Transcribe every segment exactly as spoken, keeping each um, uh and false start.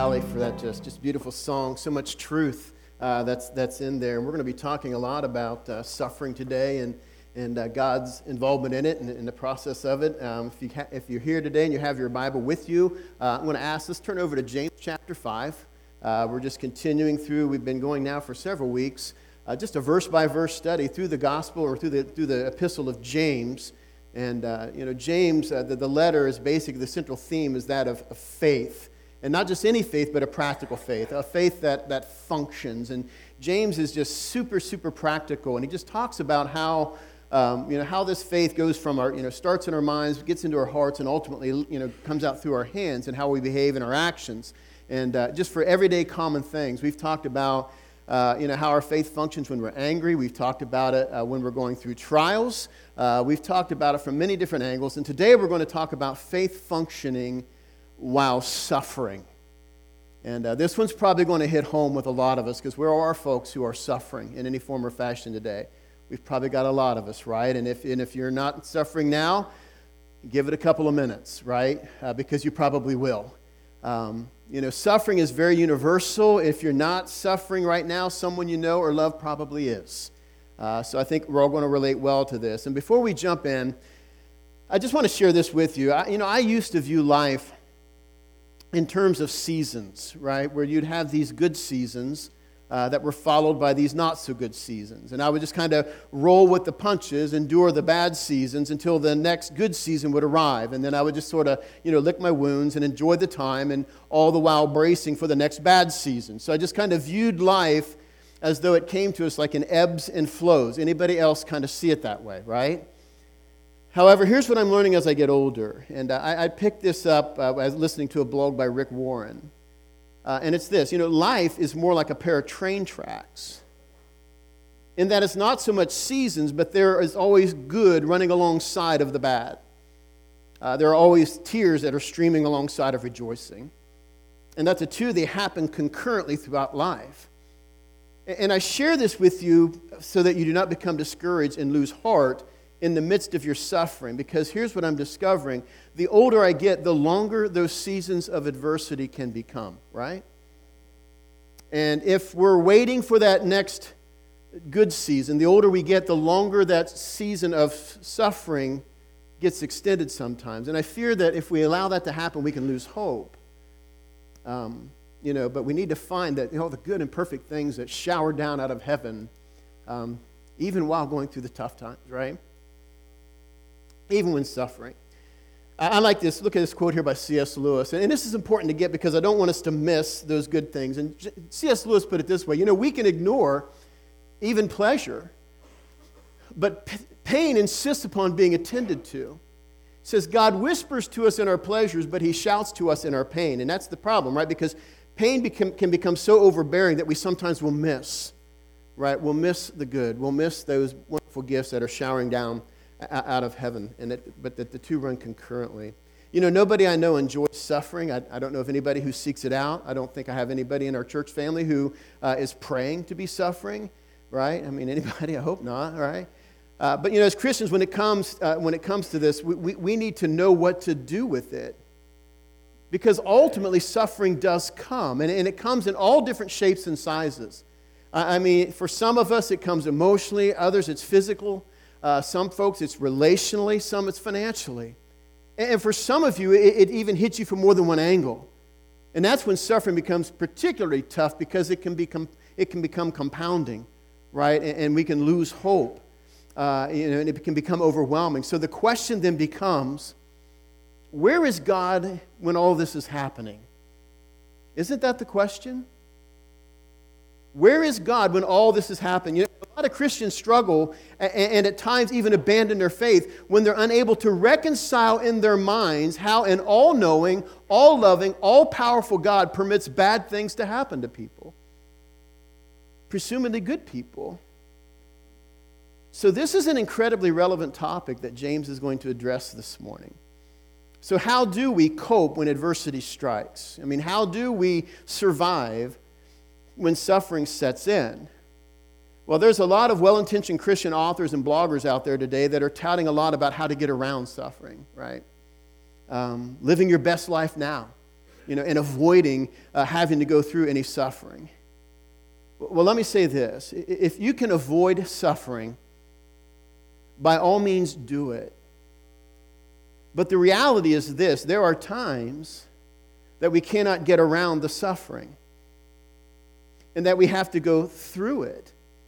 Allie for that just, just beautiful song. So much truth uh, that's that's in there. And we're going to be talking a lot about uh, suffering today and and uh, God's involvement in it and in the process of it. Um, if, you ha- if you're here today and you have your Bible with you, uh, I'm going to ask, let's turn over to James chapter five. Uh, we're just continuing through, we've been going now for several weeks, uh, just a verse-by-verse study through the gospel or through the through the epistle of James. And, uh, you know, James, uh, the, the letter is basically, the central theme is that of, of faith. And not just any faith, but a practical faith, a faith that, that functions. And James is just super, super practical. And he just talks about how, um, you know, how this faith goes from our, you know, starts in our minds, gets into our hearts, and ultimately, you know, comes out through our hands and how we behave in our actions. And uh, just for everyday common things, we've talked about, uh, you know, how our faith functions when we're angry. We've talked about it uh, when we're going through trials. Uh, we've talked about it from many different angles. And today we're going to talk about faith functioning while suffering. And uh, this one's probably going to hit home with a lot of us because there are folks who are suffering in any form or fashion today. We've probably got a lot of us, right? And if and if you're not suffering now, give it a couple of minutes, right? Uh, because you probably will. Um, you know, suffering is very universal. If you're not suffering right now, someone you know or love probably is. Uh, so I think we're all going to relate well to this. And before we jump in, I just want to share this with you. I, you know, I used to view life in terms of seasons, right? Where you'd have these good seasons uh, that were followed by these not so good seasons. And I would just kind of roll with the punches, endure the bad seasons until the next good season would arrive. And then I would just sort of, you know, lick my wounds and enjoy the time, and all the while bracing for the next bad season. So I just kind of viewed life as though it came to us like in ebbs and flows. Anybody else kind of see it that way, right? However, here's what I'm learning as I get older. And uh, I, I picked this up uh, as listening to a blog by Rick Warren. Uh, and it's this, you know, life is more like a pair of train tracks. In that it's not so much seasons, but there is always good running alongside of the bad. Uh, there are always tears that are streaming alongside of rejoicing. And that the two, they happen concurrently throughout life. And I share this with you so that you do not become discouraged and lose heart in the midst of your suffering, because here's what I'm discovering. The older I get, the longer those seasons of adversity can become, right? And if we're waiting for that next good season, the older we get, the longer that season of suffering gets extended sometimes. And I fear that if we allow that to happen, we can lose hope. Um, you know, but we need to find that, you know, the good and perfect things that shower down out of heaven, um, even while going through the tough times, right? Even when suffering. I like this. Look at this quote here by C S Lewis. And this is important to get because I don't want us to miss those good things. And C S Lewis put it this way. You know, we can ignore even pleasure, but p- pain insists upon being attended to. It says, God whispers to us in our pleasures, but he shouts to us in our pain. And that's the problem, right? Because pain become, can become so overbearing that we sometimes will miss, right? We'll miss the good. We'll miss those wonderful gifts that are showering down out of heaven, and it, but that the two run concurrently. You know, nobody I know enjoys suffering. I, I don't know of anybody who seeks it out. I don't think I have anybody in our church family who uh, is praying to be suffering, right? I mean, anybody? I hope not, right? Uh, but, you know, as Christians, when it comes uh, when it comes to this, we, we, we need to know what to do with it. Because ultimately, suffering does come, and, and it comes in all different shapes and sizes. I, I mean, for some of us, it comes emotionally. Others, it's physical. Uh, some folks, it's relationally. Some, it's financially. And, and for some of you, it, it even hits you from more than one angle. And that's when suffering becomes particularly tough because it can become it can become compounding, right? And, and we can lose hope. Uh, you know, and it can become overwhelming. So the question then becomes, where is God when all this is happening? Isn't that the question? Where is God when all this is happening? You know, a lot of Christians struggle and, and at times even abandon their faith when they're unable to reconcile in their minds how an all-knowing, all-loving, all-powerful God permits bad things to happen to people. Presumably good people. So this is an incredibly relevant topic that James is going to address this morning. So how do we cope when adversity strikes? I mean, how do we survive when suffering sets in? Well, there's a lot of well-intentioned Christian authors and bloggers out there today that are touting a lot about how to get around suffering, right? Um, living your best life now. you know, and avoiding uh, having to go through any suffering. Well, let me say this. If you can avoid suffering, by all means do it. But the reality is this: there are times that we cannot get around the suffering, and that we have to go through it.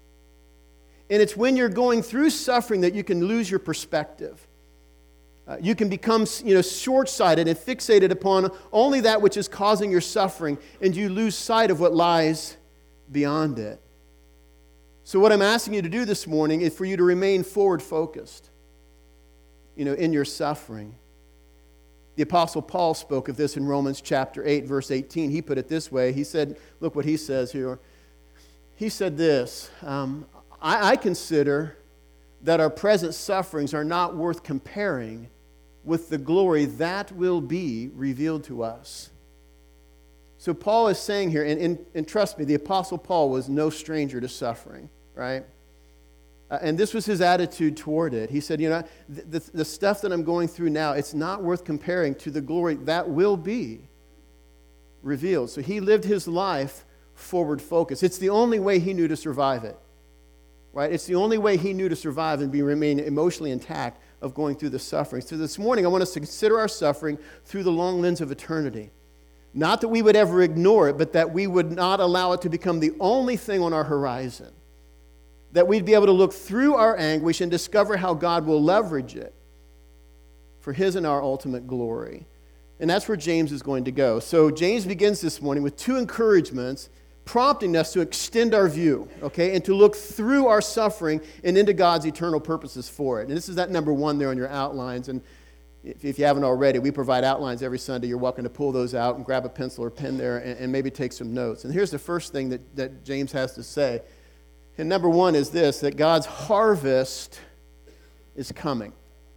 And it's when you're going through suffering that you can lose your perspective. Uh, you can become, you know, short-sighted and fixated upon only that which is causing your suffering, and you lose sight of what lies beyond it. So what I'm asking you to do this morning is for you to remain forward-focused, you know, in your suffering. The Apostle Paul spoke of this in Romans chapter eight, verse eighteen. He put it this way. He said, look what he says here. He said this, um, I, I consider that our present sufferings are not worth comparing with the glory that will be revealed to us. So Paul is saying here, and, and, and trust me, the Apostle Paul was no stranger to suffering, right? Uh, and this was his attitude toward it. He said, you know, the, the, the stuff that I'm going through now, it's not worth comparing to the glory that will be revealed. So he lived his life forward focused. It's the only way he knew to survive it, right? It's the only way he knew to survive and be remain emotionally intact of going through the suffering. So this morning, I want us to consider our suffering through the long lens of eternity. Not that we would ever ignore it, but that we would not allow it to become the only thing on our horizon. That we'd be able to look through our anguish and discover how God will leverage it for His and our ultimate glory. And that's where James is going to go. So James begins this morning with two encouragements, prompting us to extend our view, okay, and to look through our suffering and into God's eternal purposes for it. And this is that number one there on your outlines. And if, if you haven't already, we provide outlines every Sunday. You're welcome to pull those out and grab a pencil or pen there and, and maybe take some notes. And here's the first thing that, that James has to say. And number one is this, that God's harvest is coming.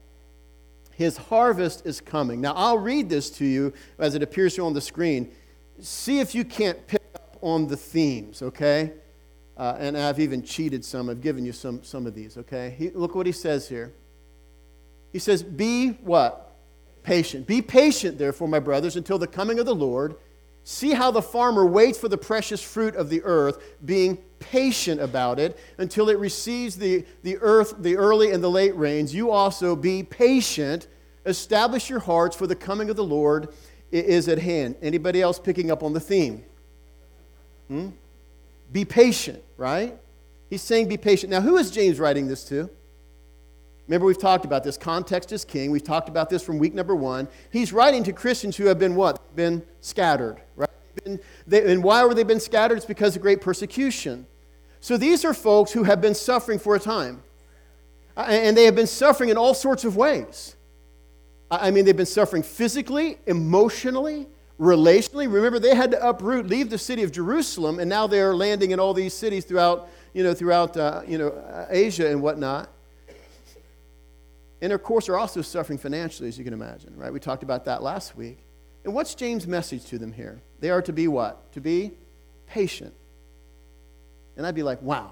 His harvest is coming. Now, I'll read this to you as it appears here on the screen. See if you can't pick up on the themes, okay? Uh, and I've even cheated some. I've given you some, some of these, okay? He, look what he says here. He says, be what? Patient. Be patient, therefore, my brothers, until the coming of the Lord. See how the farmer waits for the precious fruit of the earth, being patient about it until it receives the, the earth, the early and the late rains. You also be patient. Establish your hearts, for the coming of the Lord is at hand. Anybody else picking up on the theme? Hmm? Be patient, right? He's saying be patient. Now, who is James writing this to? Remember, we've talked about this. Context is king. We've talked about this from week number one. He's writing to Christians who have been what? Been scattered, right? Been, they, and why were they been scattered? It's because of great persecution. So these are folks who have been suffering for a time. And they have been suffering in all sorts of ways. I mean, they've been suffering physically, emotionally, relationally. Remember, they had to uproot, leave the city of Jerusalem, and now they're landing in all these cities throughout, you know, throughout, uh, you know, Asia and whatnot. And of course, they're also suffering financially, as you can imagine, right? We talked about that last week. And what's James' message to them here? They are to be what? To be patient. And I'd be like, wow,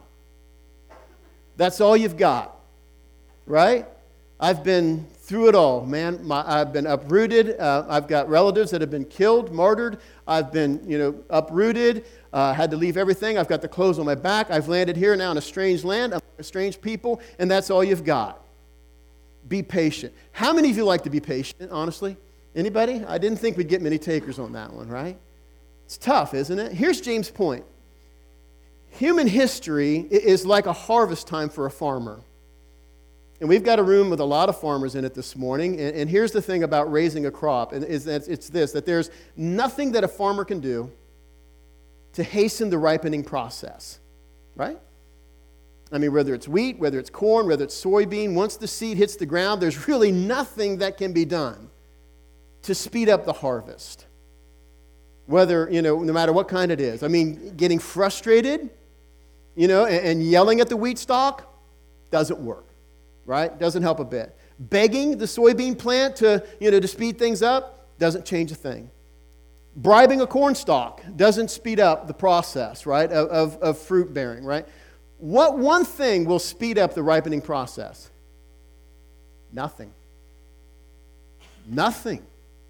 that's all you've got, right? I've been through it all, man. My, I've been uprooted. Uh, I've got relatives that have been killed, martyred. I've been, you know, uprooted. Uh, had to leave everything. I've got the clothes on my back. I've landed here now in a strange land, I'm a strange people, and that's all you've got. Be patient. How many of you like to be patient, honestly? Anybody? I didn't think we'd get many takers on that one, right? It's tough, isn't it? Here's James' point. Human history is like a harvest time for a farmer. And we've got a room with a lot of farmers in it this morning. And, and here's the thing about raising a crop, and is that it's this, that there's nothing that a farmer can do to hasten the ripening process, right? I mean, whether it's wheat, whether it's corn, whether it's soybean, once the seed hits the ground, there's really nothing that can be done to speed up the harvest. Whether, you know, no matter what kind it is. I mean, getting frustrated, you know, and, and yelling at the wheat stalk doesn't work, right? Doesn't help a bit. Begging the soybean plant to, you know, to speed things up doesn't change a thing. Bribing a corn stalk doesn't speed up the process, right, of, of, of fruit bearing, right? What one thing will speed up the ripening process? Nothing. Nothing.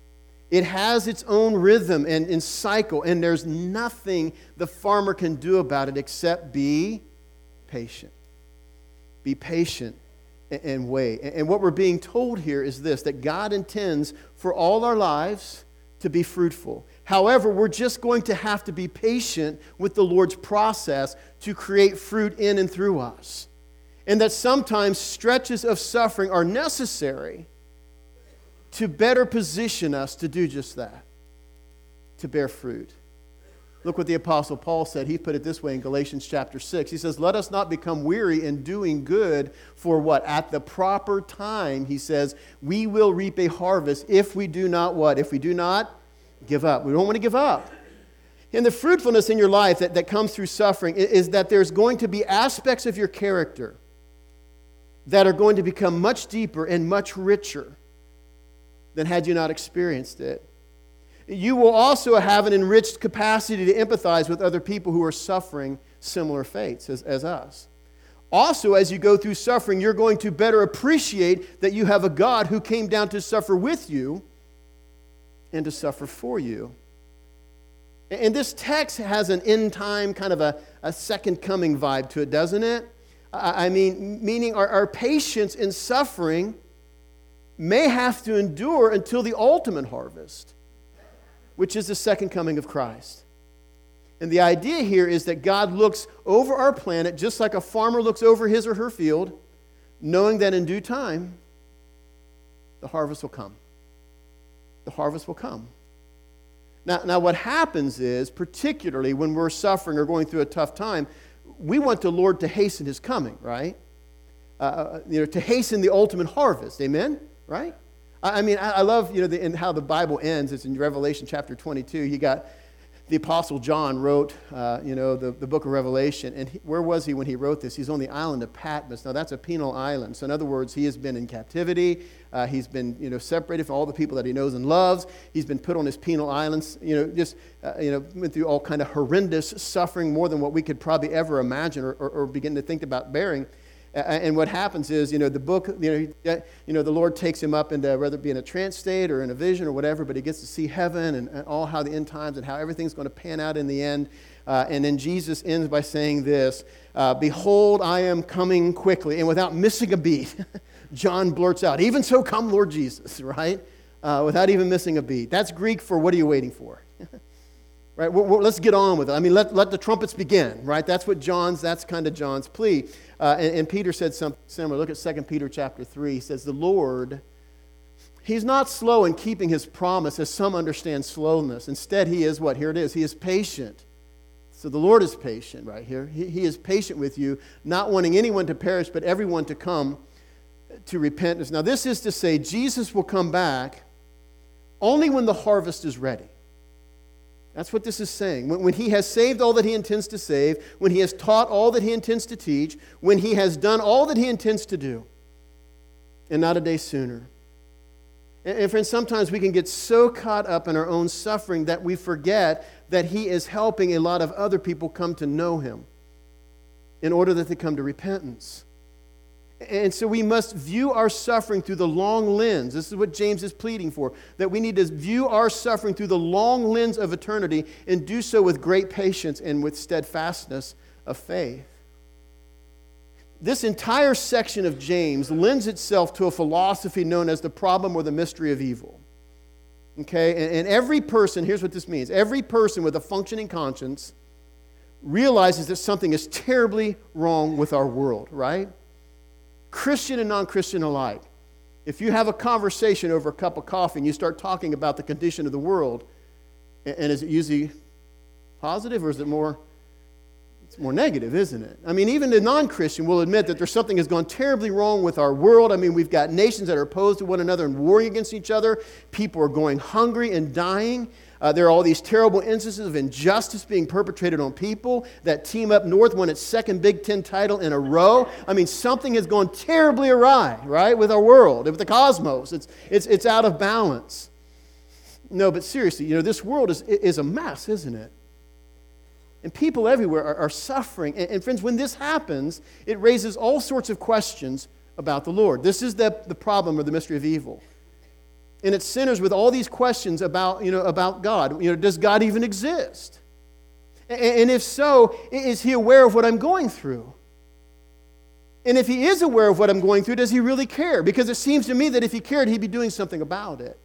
It has its own rhythm and, and cycle, and there's nothing the farmer can do about it except be patient. Be patient and, and wait. And, and what we're being told here is this, that God intends for all our lives to be fruitful. However, we're just going to have to be patient with the Lord's process to create fruit in and through us. And that sometimes stretches of suffering are necessary to better position us to do just that, to bear fruit. Look what the Apostle Paul said. He put it this way in Galatians chapter six. He says, let us not become weary in doing good, for what? At the proper time, he says, we will reap a harvest if we do not what? If we do not give up. We don't want to give up. And the fruitfulness in your life that, that comes through suffering is that there's going to be aspects of your character that are going to become much deeper and much richer than had you not experienced it. You will also have an enriched capacity to empathize with other people who are suffering similar fates as, as us. Also, as you go through suffering, you're going to better appreciate that you have a God who came down to suffer with you and to suffer for you. And this text has an end time, kind of a, a second coming vibe to it, doesn't it? I mean, meaning our, our patience in suffering may have to endure until the ultimate harvest, which is the second coming of Christ. And the idea here is that God looks over our planet just like a farmer looks over his or her field, knowing that in due time, the harvest will come. The harvest will come. Now, now what happens is, particularly when we're suffering or going through a tough time, we want the Lord to hasten His coming, right? Uh, you know, to hasten the ultimate harvest. Amen? Right? I mean, I love, you know, the, and how the Bible ends. It's in Revelation chapter twenty-two. You got the Apostle John wrote, uh, you know, the, the book of Revelation. And he, where was he when he wrote this? He's on the island of Patmos. Now, that's a penal island. So, in other words, he has been in captivity. Uh, he's been, you know, separated from all the people that he knows and loves. He's been put on his penal islands. You know, just, uh, you know, went through all kind of horrendous suffering, more than what we could probably ever imagine or, or, or begin to think about bearing. And what happens is, you know, the book, you know, you know, the Lord takes him up into, whether it be in a trance state or in a vision or whatever, but he gets to see heaven and, and all how the end times and how everything's going to pan out in the end. Uh, and then Jesus ends by saying this, uh, behold, I am coming quickly. And without missing a beat, John blurts out, even so come Lord Jesus, right? Uh, without even missing a beat. That's Greek for what are you waiting for? Right, we're, we're, let's get on with it. I mean, let, let the trumpets begin, right? That's what John's, that's kind of John's plea. Uh, and, and Peter said something similar. Look at Second Peter chapter three. He says, the Lord, He's not slow in keeping His promise, as some understand slowness. Instead, He is what? Here it is. He is patient. So the Lord is patient right here. He, he is patient with you, not wanting anyone to perish, but everyone to come to repentance. Now, this is to say Jesus will come back only when the harvest is ready. That's what this is saying. When, when He has saved all that He intends to save, when He has taught all that He intends to teach, when He has done all that He intends to do, and not a day sooner. And, and friends, sometimes we can get so caught up in our own suffering that we forget that He is helping a lot of other people come to know Him in order that they come to repentance. And so we must view our suffering through the long lens. This is what James is pleading for, that we need to view our suffering through the long lens of eternity and do so with great patience and with steadfastness of faith. This entire section of James lends itself to a philosophy known as the problem or the mystery of evil. Okay, and, and every person, here's what this means, every person with a functioning conscience realizes that something is terribly wrong with our world, right? Christian and non-Christian alike. If you have a conversation over a cup of coffee and you start talking about the condition of the world, and is it usually positive or is it more, it's more negative, isn't it? I mean, even the non-Christian will admit that there's something has gone terribly wrong with our world. I mean, we've got nations that are opposed to one another and warring against each other. People are going hungry and dying. Uh, there are all these terrible instances of injustice being perpetrated on people. That team up north won its second Big Ten title in a row. I mean, something has gone terribly awry, right, with our world, with the cosmos. It's, it's, it's out of balance. No, but seriously, you know, this world is, is a mess, isn't it? And people everywhere are, are suffering. And, and friends, when this happens, it raises all sorts of questions about the Lord. This is the, the problem or the mystery of evil. And it centers with all these questions about, you know, about God. You know, does God even exist? And if so, is he aware of what I'm going through? And if he is aware of what I'm going through, does he really care? Because it seems to me that if he cared, he'd be doing something about it.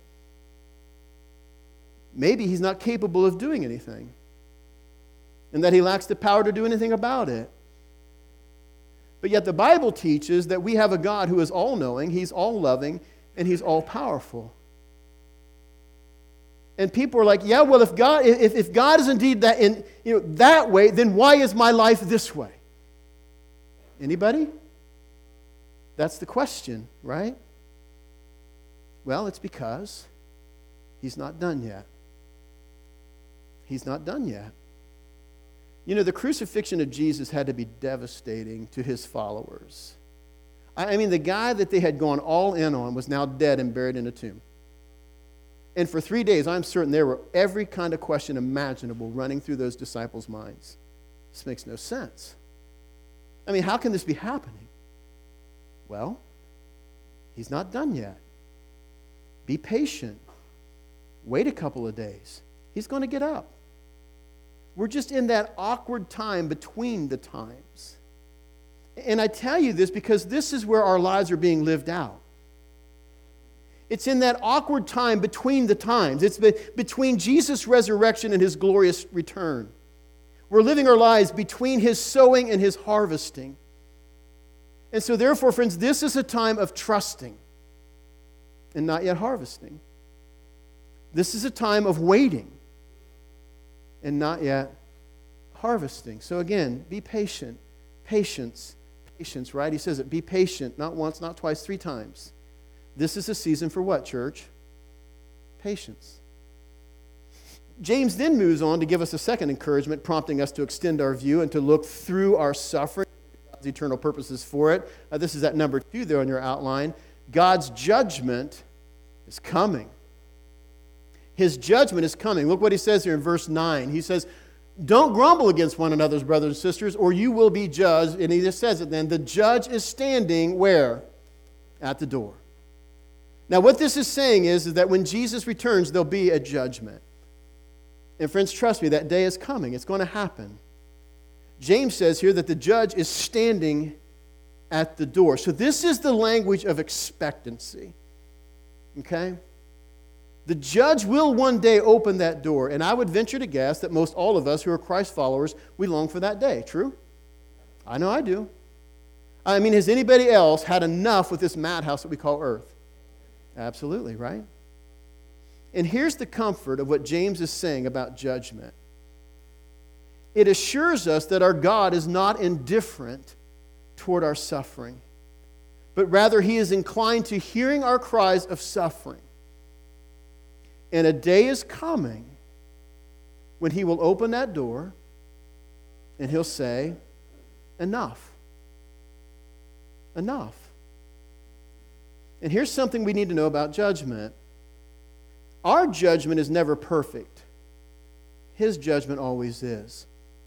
Maybe he's not capable of doing anything, and that he lacks the power to do anything about it. But yet the Bible teaches that we have a God who is all-knowing, he's all-loving, and he's all-powerful. And people are like, yeah, well, if God, if, if God is indeed that, in, you know, that way, then why is my life this way? Anybody? That's the question, right? Well, it's because he's not done yet. He's not done yet. You know, the crucifixion of Jesus had to be devastating to his followers. I mean, the guy that they had gone all in on was now dead and buried in a tomb. And for three days, I'm certain there were every kind of question imaginable running through those disciples' minds. This makes no sense. I mean, how can this be happening? Well, he's not done yet. Be patient. Wait a couple of days. He's going to get up. We're just in that awkward time between the times. And I tell you this because this is where our lives are being lived out. It's in that awkward time between the times. It's between Jesus' resurrection and his glorious return. We're living our lives between his sowing and his harvesting. And so therefore, friends, this is a time of trusting and not yet harvesting. This is a time of waiting and not yet harvesting. So again, be patient. Patience. Patience, right? He says it. Be patient. Not once, not twice, three times. This is a season for what, church? Patience. James then moves on to give us a second encouragement, prompting us to extend our view and to look through our suffering, God's eternal purposes for it. Uh, this is at number two there on your outline. God's judgment is coming. His judgment is coming. Look what he says here in verse nine. He says, don't grumble against one another's brothers and sisters, or you will be judged. And he just says it then. The judge is standing where? At the door. Now, what this is saying is, is that when Jesus returns, there'll be a judgment. And friends, trust me, that day is coming. It's going to happen. James says here that the judge is standing at the door. So this is the language of expectancy. Okay? The judge will one day open that door. And I would venture to guess that most all of us who are Christ followers, we long for that day. True? I know I do. I mean, has anybody else had enough with this madhouse that we call earth? Absolutely, right? And here's the comfort of what James is saying about judgment. It assures us that our God is not indifferent toward our suffering, but rather he is inclined to hearing our cries of suffering. And a day is coming when he will open that door and he'll say, enough. Enough. And here's something we need to know about judgment. Our judgment is never perfect. His judgment always is.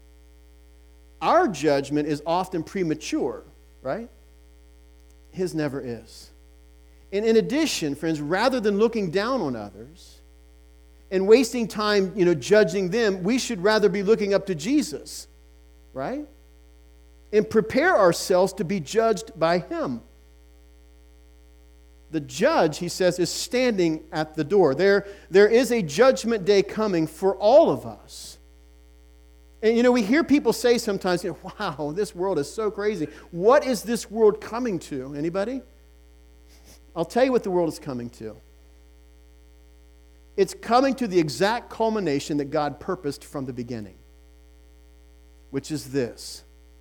Our judgment is often premature, right? His never is. And in addition, friends, rather than looking down on others and wasting time, you know, judging them, we should rather be looking up to Jesus, right? And prepare ourselves to be judged by him. The judge, he says, is standing at the door. There, there is a judgment day coming for all of us. And, you know, we hear people say sometimes, you know, wow, this world is so crazy. What is this world coming to? Anybody? I'll tell you what the world is coming to. It's coming to the exact culmination that God purposed from the beginning, which is this.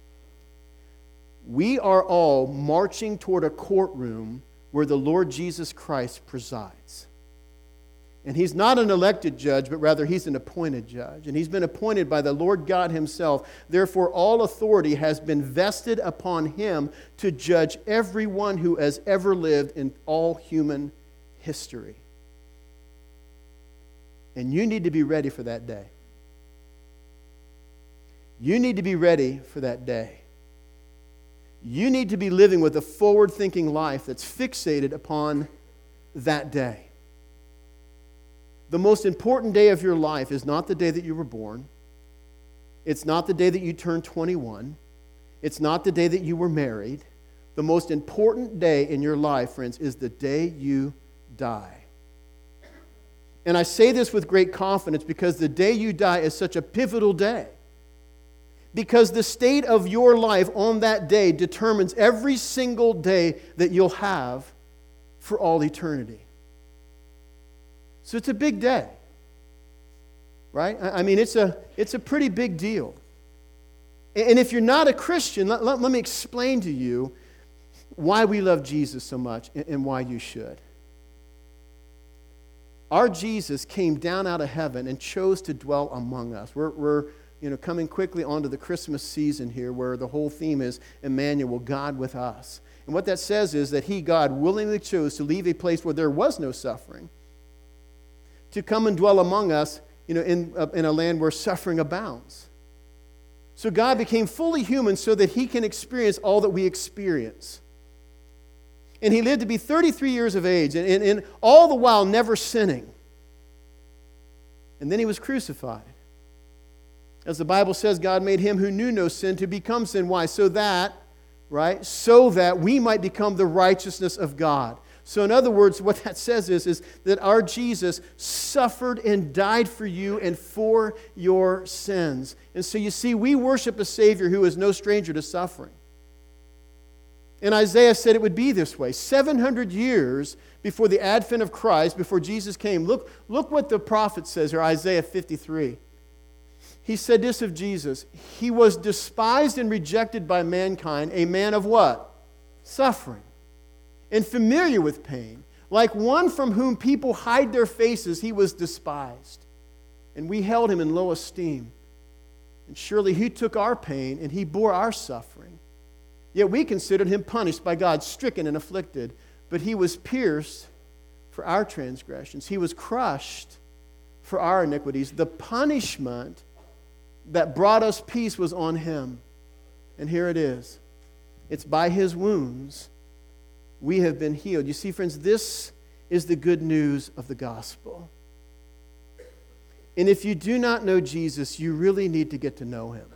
We are all marching toward a courtroom where the Lord Jesus Christ presides. And he's not an elected judge, but rather he's an appointed judge. And he's been appointed by the Lord God himself. Therefore, all authority has been vested upon him to judge everyone who has ever lived in all human history. And you need to be ready for that day. You need to be ready for that day. You need to be living with a forward-thinking life that's fixated upon that day. the most important day of your life is not the day that you were born. It's not the day that you turned twenty-one. It's not the day that you were married. The most important day in your life, friends, is the day you die. And I say this with great confidence because the day you die is such a pivotal day. Because the state of your life on that day determines every single day that you'll have for all eternity. So it's a big day, right? I mean, it's a, it's a pretty big deal. And if you're not a Christian, let, let, let me explain to you why we love Jesus so much and why you should. Our Jesus came down out of heaven and chose to dwell among us. We're, we're you know, coming quickly onto the Christmas season here where the whole theme is Emmanuel, God with us. And what that says is that He, God, willingly chose to leave a place where there was no suffering to come and dwell among us, you know, in, uh, in a land where suffering abounds. So God became fully human so that He can experience all that we experience. And He lived to be thirty-three years of age, and, and, and all the while never sinning. And then He was crucified. As the Bible says, God made Him who knew no sin to become sin. Why? So that, right? So that we might become the righteousness of God. So in other words, what that says is, is that our Jesus suffered and died for you and for your sins. And so you see, we worship a Savior who is no stranger to suffering. And Isaiah said it would be this way. seven hundred years before the advent of Christ, before Jesus came, look, look what the prophet says here, Isaiah fifty-three. He said this of Jesus: He was despised and rejected by mankind, a man of what? Suffering. And familiar with pain. Like one from whom people hide their faces, He was despised. And we held Him in low esteem. And surely He took our pain and He bore our suffering. Yet we considered Him punished by God, stricken and afflicted. But He was pierced for our transgressions. He was crushed for our iniquities. The punishment that brought us peace was on Him. And here it is. It's by His wounds we have been healed. You see, friends, this is the good news of the gospel. And if you do not know Jesus, you really need to get to know Him.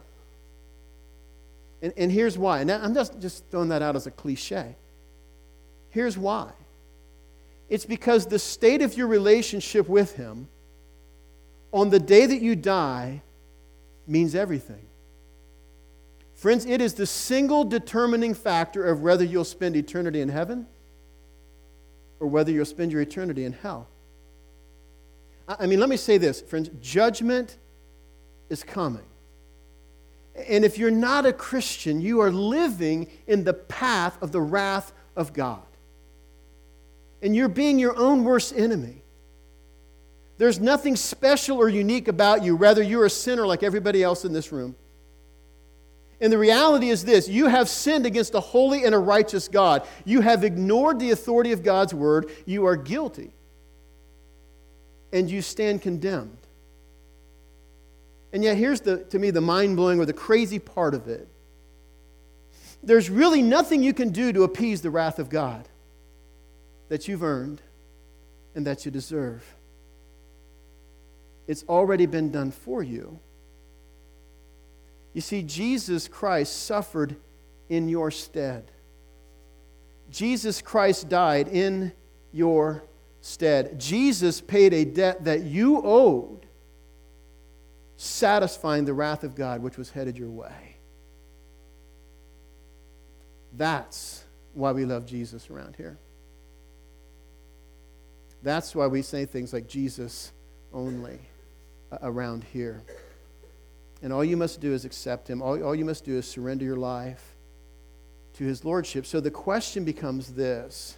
And, and here's why. And I'm just, just throwing that out as a cliche. Here's why. It's because the state of your relationship with Him on the day that you die means everything. Friends, it is the single determining factor of whether you'll spend eternity in heaven or whether you'll spend your eternity in hell. I mean, let me say this, friends. Judgment is coming. And if you're not a Christian, you are living in the path of the wrath of God. And you're being your own worst enemy. There's nothing special or unique about you. Rather, you're a sinner like everybody else in this room. And the reality is this: you have sinned against a holy and a righteous God. You have ignored the authority of God's word. You are guilty. And you stand condemned. And yet here's, the, to me, the mind-blowing or the crazy part of it. There's really nothing you can do to appease the wrath of God that you've earned and that you deserve. It's already been done for you. You see, Jesus Christ suffered in your stead. Jesus Christ died in your stead. Jesus paid a debt that you owed, satisfying the wrath of God which was headed your way. That's why we love Jesus around here. That's why we say things like Jesus only around here. And all you must do is accept Him. All, all you must do is surrender your life to His Lordship. So the question becomes this: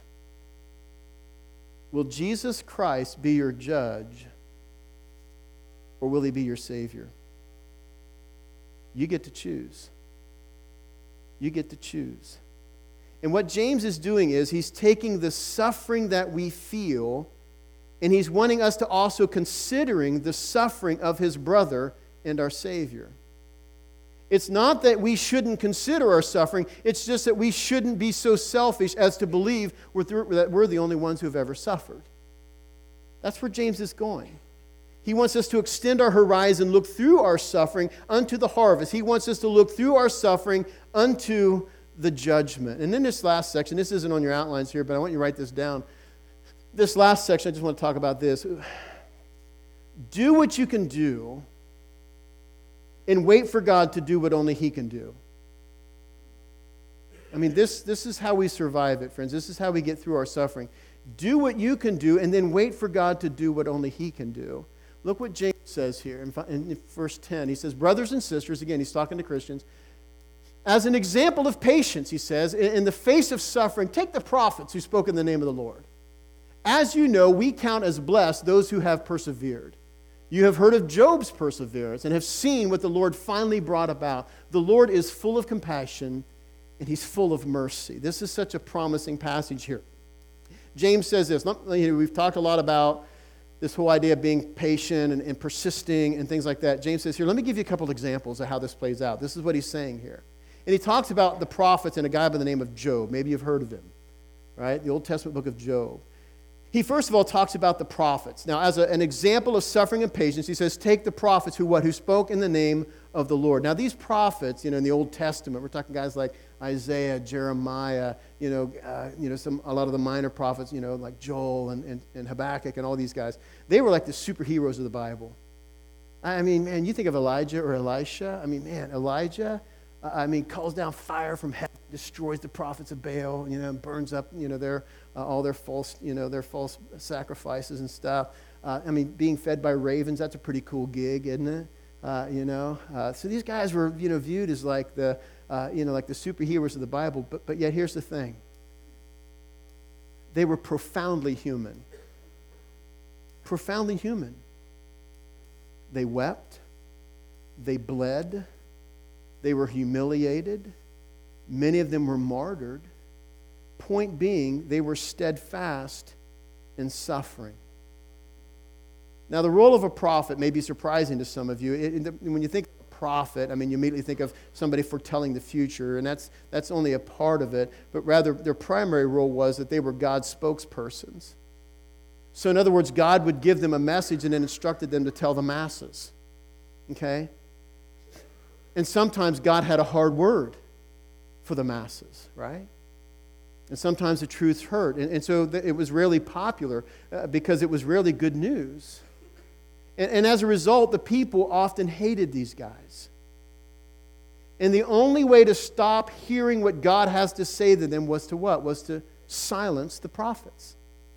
will Jesus Christ be your judge, or will He be your Savior? You get to choose. You get to choose. And what James is doing is he's taking the suffering that we feel, and he's wanting us to also considering the suffering of his brother and our Savior. It's not that we shouldn't consider our suffering. It's just that we shouldn't be so selfish as to believe we're th- that we're the only ones who have ever suffered. That's where James is going. He wants us to extend our horizon, look through our suffering unto the harvest. He wants us to look through our suffering unto the judgment. And in this last section, this isn't on your outlines here, but I want you to write this down. This last section, I just want to talk about this. Do what you can do and wait for God to do what only He can do. I mean, this, this is how we survive it, friends. This is how we get through our suffering. Do what you can do and then wait for God to do what only He can do. Look what James says here in, in verse ten. He says, brothers and sisters, again, he's talking to Christians, as an example of patience, he says, in, in the face of suffering, take the prophets who spoke in the name of the Lord. As you know, we count as blessed those who have persevered. You have heard of Job's perseverance and have seen what the Lord finally brought about. The Lord is full of compassion and He's full of mercy. This is such a promising passage here. James says this. We've talked a lot about this whole idea of being patient and, and persisting and things like that. James says here, let me give you a couple of examples of how this plays out. This is what he's saying here. And he talks about the prophets and a guy by the name of Job. Maybe you've heard of him, right? The Old Testament book of Job. He first of all talks about the prophets. Now, as a, an example of suffering and patience, he says, take the prophets who what? Who spoke in the name of the Lord. Now, these prophets, you know, in the Old Testament, we're talking guys like Isaiah, Jeremiah, you know, uh, you know, some a lot of the minor prophets, you know, like Joel and, and, and Habakkuk and all these guys. They were like the superheroes of the Bible. I mean, man, you think of Elijah or Elisha. I mean, man, Elijah, uh, I mean, calls down fire from heaven, destroys the prophets of Baal, you know, and burns up, you know, their uh, all their false, you know, their false sacrifices and stuff. Uh, I mean, being fed by ravens, that's a pretty cool gig, isn't it? Uh, you know, uh, so these guys were, you know, viewed as like the, uh, you know, like the superheroes of the Bible. But, but yet, here's the thing: they were profoundly human. Profoundly human. They wept. They bled. They were humiliated. Many of them were martyred. Point being, they were steadfast in suffering. Now, the role of a prophet may be surprising to some of you. It, it, when you think of a prophet, I mean, you immediately think of somebody foretelling the future, and that's, that's only a part of it. But rather, their primary role was that they were God's spokespersons. So in other words, God would give them a message and then instructed them to tell the masses. Okay? And sometimes God had a hard word for the masses, right? And sometimes the truth hurt. And, and so th- it was rarely popular uh, because it was rarely good news. And, and as a result, the people often hated these guys. And the only way to stop hearing what God has to say to them was to what? Was to silence the prophets.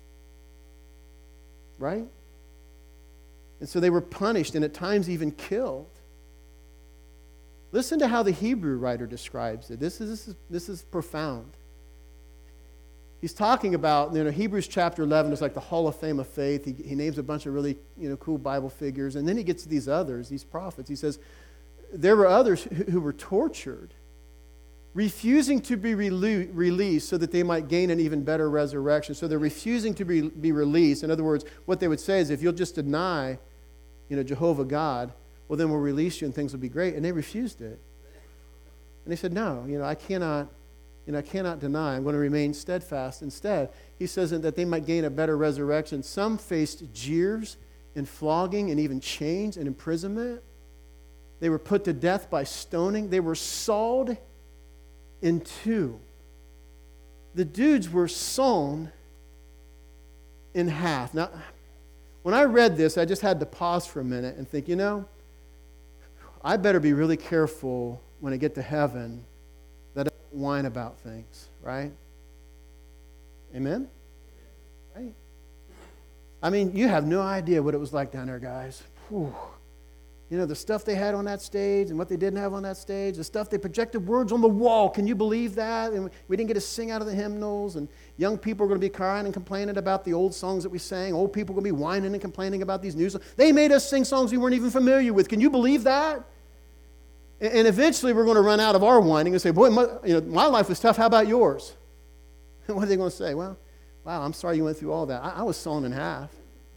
Right? And so they were punished and at times even killed. Listen to how the Hebrew writer describes it. This is, this is, this is profound. He's talking about, you know, Hebrews chapter eleven is like the Hall of Fame of faith. He, he names a bunch of really, you know, cool Bible figures. And then he gets to these others, these prophets. He says, there were others who, who were tortured, refusing to be rele- released so that they might gain an even better resurrection. So they're refusing to be, be released. In other words, what they would say is, if you'll just deny, you know, Jehovah God, well, then we'll release you and things will be great. And they refused it. And they said, no, you know, I cannot, you know, I cannot deny. I'm going to remain steadfast. Instead, he says that they might gain a better resurrection. Some faced jeers and flogging and even chains and imprisonment. They were put to death by stoning. They were sawed in two. The dudes were sawn in half. Now, when I read this, I just had to pause for a minute and think, you know, I better be really careful when I get to heaven that I don't whine about things, right? Amen? Right? I mean, you have no idea what it was like down there, guys. Whew. You know, the stuff they had on that stage and what they didn't have on that stage, the stuff they projected words on the wall. Can you believe that? And we didn't get to sing out of the hymnals, and young people are going to be crying and complaining about the old songs that we sang. Old people are going to be whining and complaining about these new songs. They made us sing songs we weren't even familiar with. Can you believe that? And eventually we're going to run out of our whining and say, boy, my, you know, my life was tough. How about yours? And what are they going to say? Well, wow, I'm sorry you went through all that. I, I was sawn in half.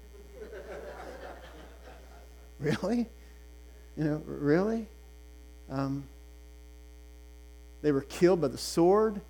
Really? You know, really? Um, they were killed by the sword.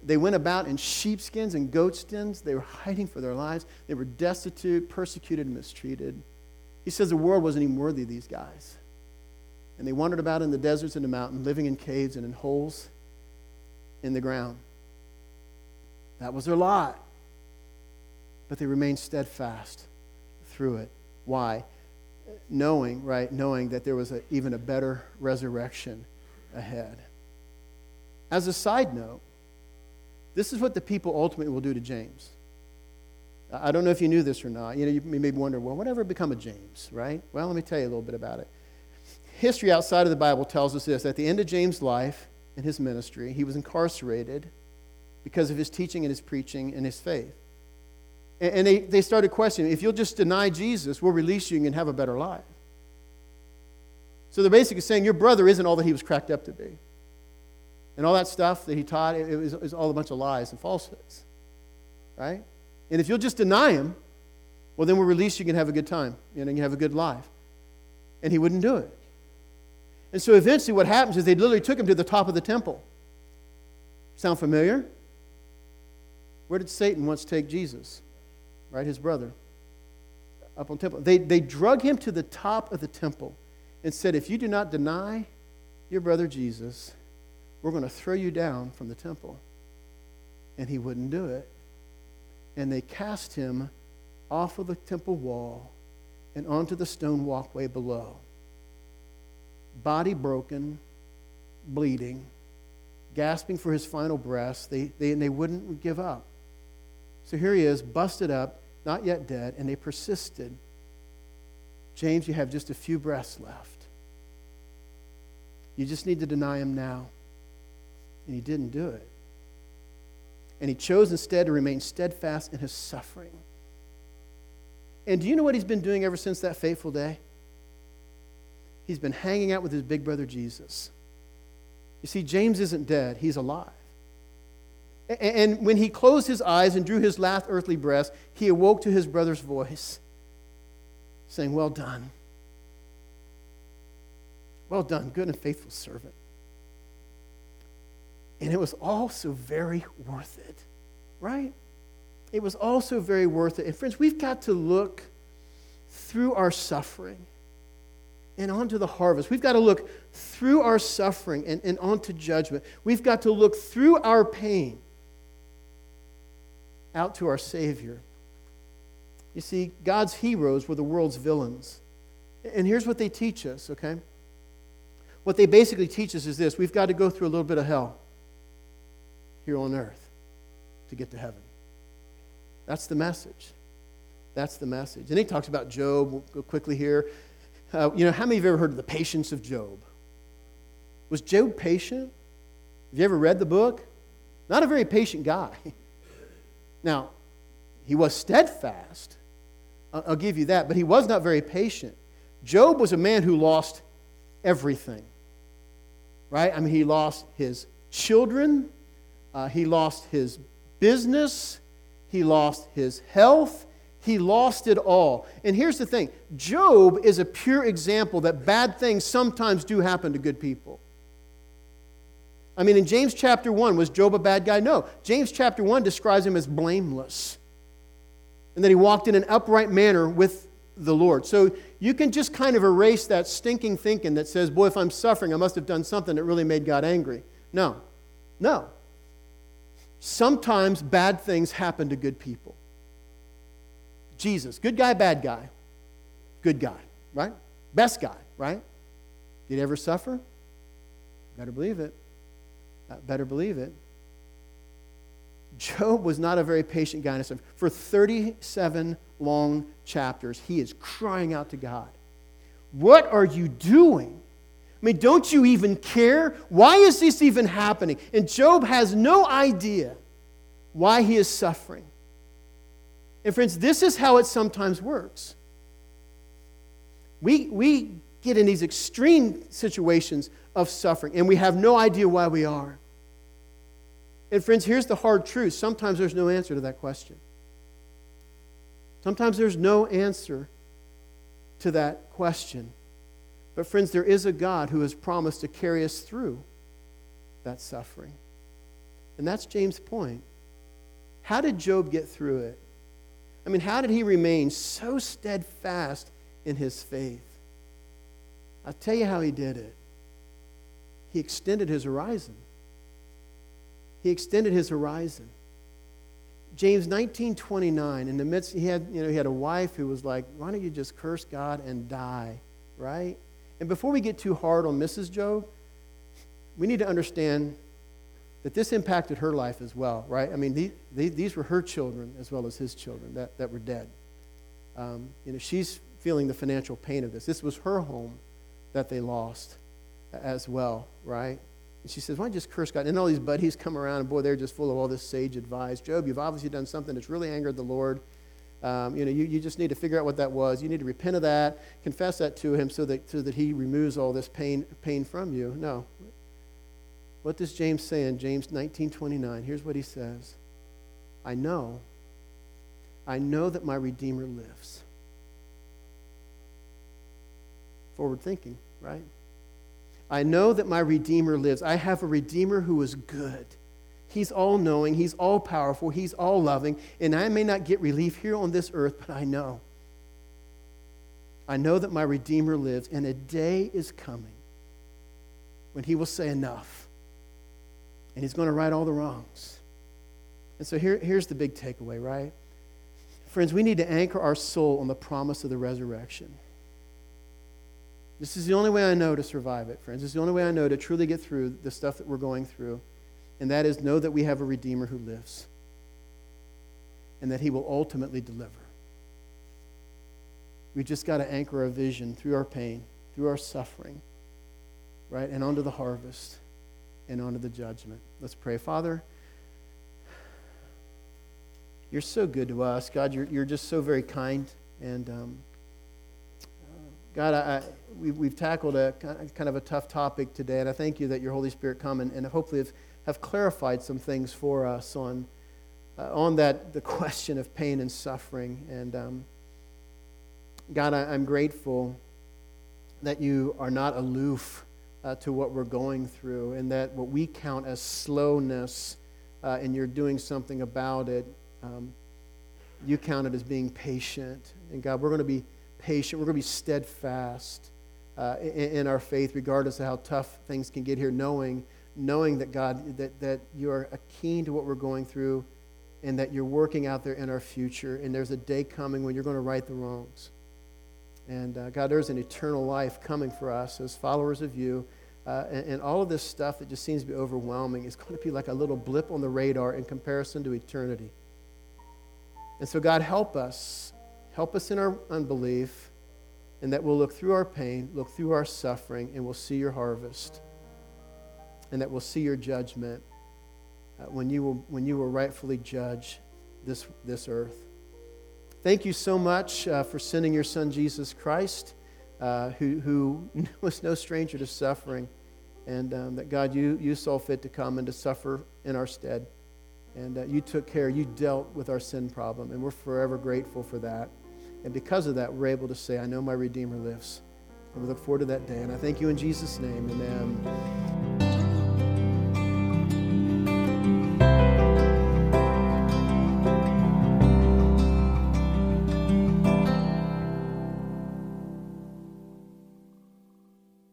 They went about in sheepskins and goatskins. They were hiding for their lives. They were destitute, persecuted, and mistreated. He says the world wasn't even worthy of these guys. And they wandered about in the deserts and the mountains, living in caves and in holes in the ground. That was their lot. But they remained steadfast through it. Why? Knowing, right, knowing that there was a, even a better resurrection ahead. As a side note, this is what the people ultimately will do to James. I don't know if you knew this or not. You know, you may wonder, well, whatever become of James, right? Well, let me tell you a little bit about it. History outside of the Bible tells us this. At the end of James' life and his ministry, he was incarcerated because of his teaching and his preaching and his faith. And, and they, they started questioning, if you'll just deny Jesus, we'll release you and you can have a better life. So they're basically saying your brother isn't all that he was cracked up to be. And all that stuff that he taught, it, it, was, it was all a bunch of lies and falsehoods. Right? And if you'll just deny him, well, then we'll release you and have a good time. You know, you can have a good life. And he wouldn't do it. And so eventually what happens is they literally took him to the top of the temple. Sound familiar? Where did Satan once take Jesus? Right, his brother. Up on the temple. They, they drug him to the top of the temple and said, if you do not deny your brother Jesus, we're going to throw you down from the temple. And he wouldn't do it. And they cast him off of the temple wall and onto the stone walkway below. Body broken, bleeding, gasping for his final breaths. They, they, and they wouldn't give up. So here he is, busted up, not yet dead, and they persisted. James, you have just a few breaths left. You just need to deny him now. And he didn't do it. And he chose instead to remain steadfast in his suffering. And do you know what he's been doing ever since that fateful day? He's been hanging out with his big brother Jesus. You see, James isn't dead. He's alive. And when he closed his eyes and drew his last earthly breath, he awoke to his brother's voice, saying, well done. Well done, good and faithful servant. And it was also very worth it, right? It was also very worth it. And friends, we've got to look through our suffering and onto the harvest. We've got to look through our suffering and, and onto judgment. We've got to look through our pain out to our Savior. You see, God's heroes were the world's villains. And here's what they teach us, okay? What they basically teach us is this. We've got to go through a little bit of hell here on earth to get to heaven. That's the message. That's the message. And he talks about Job. We'll go quickly here. Uh, you know, how many of you have ever heard of the patience of Job? Was Job patient? Have you ever read the book? Not a very patient guy. Now, he was steadfast. I'll, I'll give you that. But he was not very patient. Job was a man who lost everything. Right? I mean, he lost his children. Uh, he lost his business. He lost his health. He lost it all. And here's the thing. Job is a pure example that bad things sometimes do happen to good people. I mean, in James chapter one, was Job a bad guy? No. James chapter one describes him as blameless. And that he walked in an upright manner with the Lord. So you can just kind of erase that stinking thinking that says, boy, if I'm suffering, I must have done something that really made God angry. No. No. Sometimes bad things happen to good people. Jesus, good guy, bad guy. Good guy, right? Best guy, right? Did he ever suffer? Better believe it. Better believe it. Job was not a very patient guy. For thirty-seven long chapters, he is crying out to God. What are you doing? I mean, don't you even care? Why is this even happening? And Job has no idea why he is suffering. And friends, this is how it sometimes works. We, we get in these extreme situations of suffering, and we have no idea why we are. And friends, here's the hard truth. Sometimes there's no answer to that question. Sometimes there's no answer to that question. But friends, there is a God who has promised to carry us through that suffering. And that's James' point. How did Job get through it? I mean, how did he remain so steadfast in his faith? I'll tell you how he did it. He extended his horizon. He extended his horizon. James nineteen twenty-nine, in the midst, he had, you know, he had a wife who was like, why don't you just curse God and die, right? And before we get too hard on Missus Job, we need to understand that this impacted her life as well, right? I mean, these, these were her children as well as his children that, that were dead. Um, you know, she's feeling the financial pain of this. This was her home that they lost as well, right? And she says, why don't you just curse God? And all these buddies come around, and boy, they're just full of all this sage advice. Job, you've obviously done something that's really angered the Lord. Um, you know, you, you just need to figure out what that was. You need to repent of that, confess that to him so that so that he removes all this pain pain from you. No. What does James say in James nineteen twenty-nine? Here's what he says. I know, I know that my Redeemer lives. Forward thinking, right? I know that my Redeemer lives. I have a Redeemer who is good. He's all-knowing. He's all-powerful. He's all-loving. And I may not get relief here on this earth, but I know. I know that my Redeemer lives, and a day is coming when he will say enough, and he's going to right all the wrongs. And so here, here's the big takeaway, right? Friends, we need to anchor our soul on the promise of the resurrection. This is the only way I know to survive it, friends. This is the only way I know to truly get through the stuff that we're going through. And that is, know that we have a Redeemer who lives. And that he will ultimately deliver. We just got to anchor our vision through our pain, through our suffering, right? And onto the harvest and onto the judgment. Let's pray. Father, you're so good to us. God, you're, you're just so very kind. And um, God, I, I, we, we've tackled a kind of a tough topic today, and I thank you that your Holy Spirit come and, and hopefully have, have clarified some things for us on uh, on that the question of pain and suffering. And um, God, I, I'm grateful that you are not aloof uh, to what we're going through, and that what we count as slowness, uh, and you're doing something about it, um, you count it as being patient. And God, we're going to be patient. We're going to be steadfast uh, in, in our faith, regardless of how tough things can get here, knowing knowing that, God, that, that you are keen to what we're going through and that you're working out there in our future, and there's a day coming when you're going to right the wrongs. And uh, God, there's an eternal life coming for us as followers of you, uh, and, and all of this stuff that just seems to be overwhelming is going to be like a little blip on the radar in comparison to eternity. And so, God, help us. Help us in our unbelief, and that we'll look through our pain, look through our suffering, and we'll see your harvest, and that we'll see your judgment uh, when you will when you will rightfully judge this this earth. Thank you so much uh, for sending your Son Jesus Christ, uh, who who was no stranger to suffering, and um, that God you you saw fit to come and to suffer in our stead, and uh, you took care, you dealt with our sin problem, and we're forever grateful for that. And because of that, we're able to say, I know my Redeemer lives. And we look forward to that day. And I thank you in Jesus' name. Amen.